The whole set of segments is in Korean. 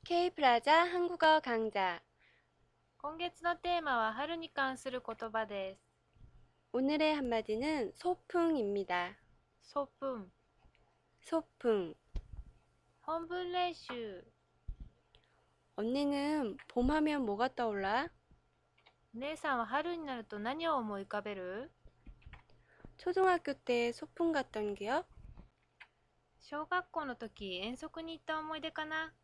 Kプラザ한국어 강좌. 今月のテーマは春に関する言葉です。 오늘의 한마디는 소풍입니다. ソプン 소풍. 本文練習。 언니는 봄하면 뭐가 떠올라? お姉さんは春になると何を思い浮かべる？ 초등학교 때 소풍 갔던 기억? 小学校の時遠足に行った思い出かな。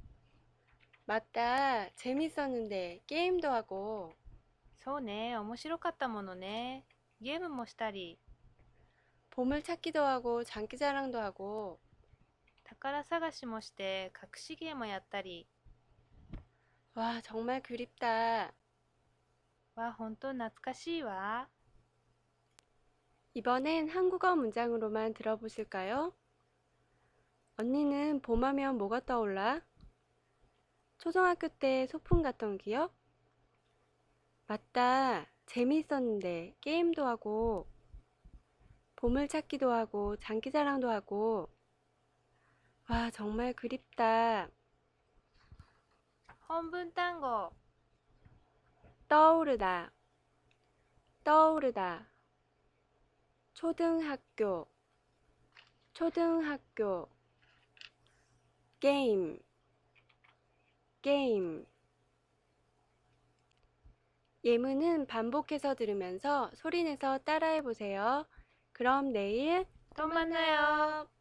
맞다. 재밌었는데 게임도 하고. そうね、面白かったものね。ゲームもしたり、 보물 찾기도 하고 장기자랑도 하고. 宝探しもして隠し芸もやったり。 와, 정말 그립다. わ、ほんと懐かしいわ。 이번엔 한국어 문장으로만 들어보실까요? 언니는 봄하면 뭐가 떠올라? 초등학교 때 소풍 갔던 기억? 맞다. 재미있었는데 게임도 하고 보물찾기도 하고 장기자랑도 하고. 와, 정말 그립다. 本文単語。 떠오르다. 떠오르다. 초등학교. 초등학교. 게임. 게임. 예문은 반복해서 들으면서 소리내서 따라해 보세요. 그럼 내일 또 만나요.